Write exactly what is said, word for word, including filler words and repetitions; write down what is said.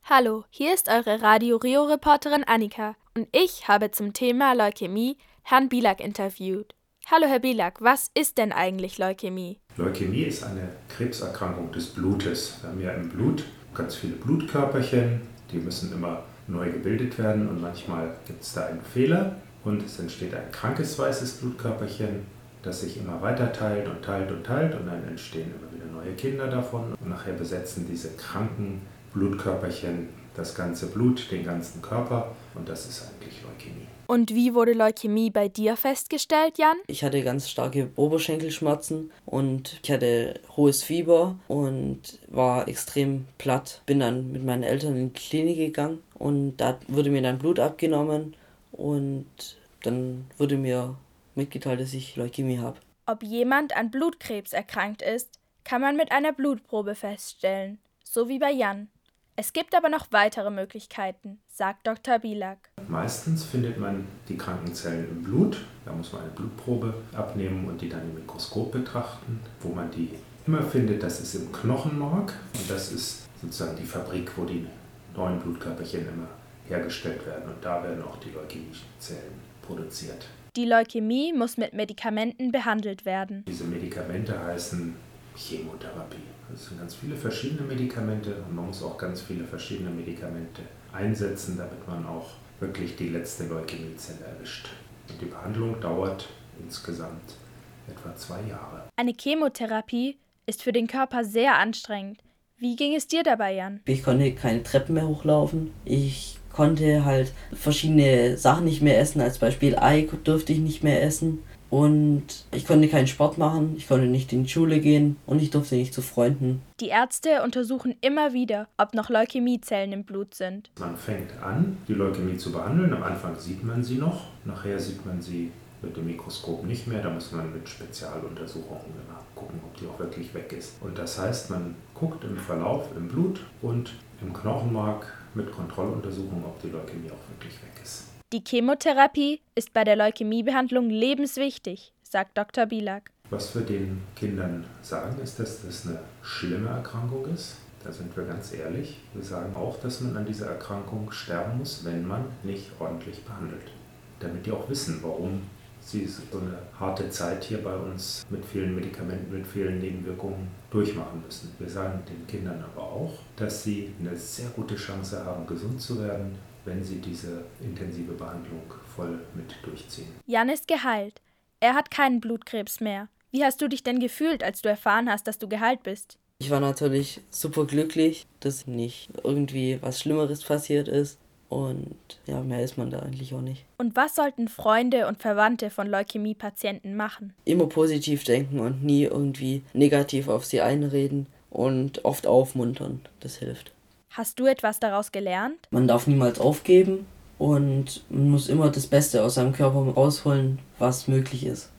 Hallo, hier ist eure Radio Rio-Reporterin Annika und ich habe zum Thema Leukämie Herrn Bielak interviewt. Hallo Herr Bielak, was ist denn eigentlich Leukämie? Leukämie ist eine Krebserkrankung des Blutes. Wir haben ja im Blut ganz viele Blutkörperchen, die müssen immer neu gebildet werden und manchmal gibt es da einen Fehler und es entsteht ein krankes weißes Blutkörperchen, das sich immer weiter teilt und teilt und teilt und dann entstehen immer wieder neue Kinder davon und nachher besetzen diese kranken Blutkörperchen das ganze Blut, den ganzen Körper und das ist eigentlich Leukämie. Und wie wurde Leukämie bei dir festgestellt, Jan? Ich hatte ganz starke Oberschenkelschmerzen und ich hatte hohes Fieber und war extrem platt. Bin dann mit meinen Eltern in die Klinik gegangen und da wurde mir dann Blut abgenommen und dann wurde mir mitgeteilt, dass ich Leukämie habe. Ob jemand an Blutkrebs erkrankt ist, kann man mit einer Blutprobe feststellen, so wie bei Jan. Es gibt aber noch weitere Möglichkeiten, sagt Doktor Bielak. Meistens findet man die kranken Zellen im Blut. Da muss man eine Blutprobe abnehmen und die dann im Mikroskop betrachten. Wo man die immer findet, das ist im Knochenmark. Und das ist sozusagen die Fabrik, wo die neuen Blutkörperchen immer hergestellt werden. Und da werden auch die leukämischen Zellen produziert. Die Leukämie muss mit Medikamenten behandelt werden. Diese Medikamente heißen Chemotherapie. Es sind ganz viele verschiedene Medikamente und man muss auch ganz viele verschiedene Medikamente einsetzen, damit man auch wirklich die letzte Leukämiezelle erwischt. Und die Behandlung dauert insgesamt etwa zwei Jahre. Eine Chemotherapie ist für den Körper sehr anstrengend. Wie ging es dir dabei, Jan? Ich konnte keine Treppen mehr hochlaufen. Ich konnte halt verschiedene Sachen nicht mehr essen. Als Beispiel Ei durfte ich nicht mehr essen. Und ich konnte keinen Sport machen, ich konnte nicht in die Schule gehen und ich durfte nicht zu Freunden. Die Ärzte untersuchen immer wieder, ob noch Leukämiezellen im Blut sind. Man fängt an, die Leukämie zu behandeln. Am Anfang sieht man sie noch, nachher sieht man sie mit dem Mikroskop nicht mehr. Da muss man mit Spezialuntersuchungen gucken, ob die auch wirklich weg ist. Und das heißt, man guckt im Verlauf im Blut und im Knochenmark mit Kontrolluntersuchungen, ob die Leukämie auch wirklich weg ist. Die Chemotherapie ist bei der Leukämiebehandlung lebenswichtig, sagt Doktor Bielak. Was wir den Kindern sagen, ist, dass das eine schlimme Erkrankung ist. Da sind wir ganz ehrlich. Wir sagen auch, dass man an dieser Erkrankung sterben muss, wenn man nicht ordentlich behandelt. Damit die auch wissen, warum sie so eine harte Zeit hier bei uns mit vielen Medikamenten, mit vielen Nebenwirkungen durchmachen müssen. Wir sagen den Kindern aber auch, dass sie eine sehr gute Chance haben, gesund zu werden, wenn sie diese intensive Behandlung voll mit durchziehen. Jan ist geheilt. Er hat keinen Blutkrebs mehr. Wie hast du dich denn gefühlt, als du erfahren hast, dass du geheilt bist? Ich war natürlich super glücklich, dass nicht irgendwie was Schlimmeres passiert ist. Und ja, mehr ist man da eigentlich auch nicht. Und was sollten Freunde und Verwandte von Leukämie-Patienten machen? Immer positiv denken und nie irgendwie negativ auf sie einreden und oft aufmuntern. Das hilft. Hast du etwas daraus gelernt? Man darf niemals aufgeben und man muss immer das Beste aus seinem Körper rausholen, was möglich ist.